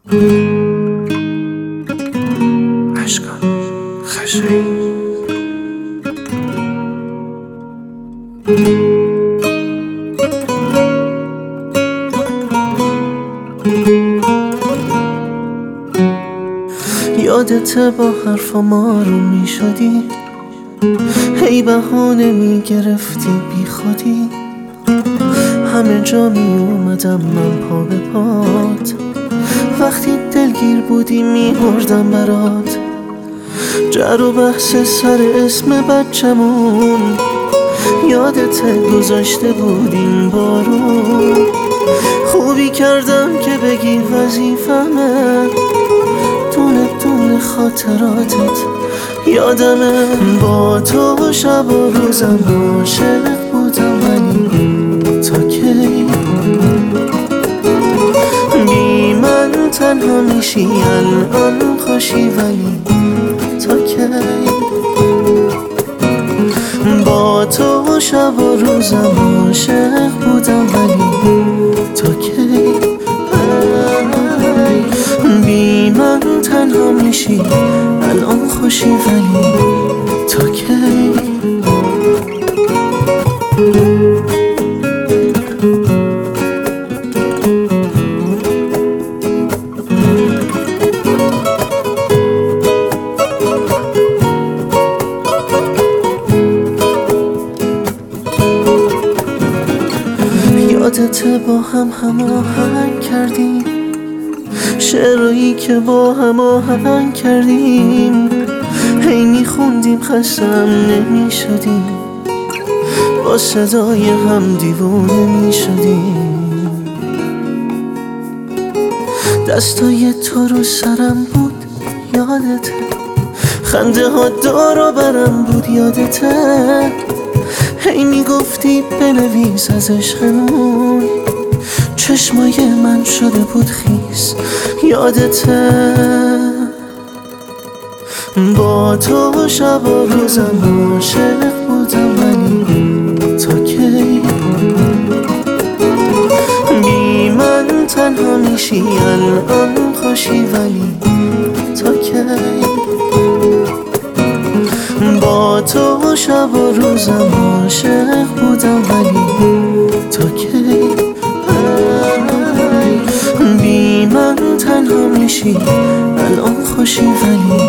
عشقم خشایی یادته با حرفا ما رو میشدی، هی بهانه میگرفتی بی خودی. همه جا میومدم من پا به پات، وقتی دلگیر بودی میمردم برات. جر و بحث سر اسم بچمون یادته گذاشته بودیم بارون. خوبی کردم که بگی وظیفمه، دونه دونه خاطراتت یادمه. با تو شب و روزم عاشق بودم، ولی تا کی بی من تنها میشی؟ الان خوشی ولی تا کی؟ با تو شب و روزم عاشق بودم، ولی تا کی بی من تنها میشی؟ الان خوشی ولی تا کی؟ یادته با هم هماهنگ کردیم، شعرهایی که با هم آهنگ کردیم. هی میخوندیم خستم نمیشدیم، با صدای هم دیوونه میشدیم. دستای تو رو سرم بود یادته، خنده ها دور و برم بود یادته. هی میگفتی بنویس از عشقمون، چشمای من شده بود خیس یادته. با تو شب و روزم عاشق بودم، ولی تا کی بی من تنها میشی؟ الان خوشی ولی تا کی؟ با تو شب و روزم عاشق بودم، ولی تا کی بی من تنها میشی؟ الان خوشی ولی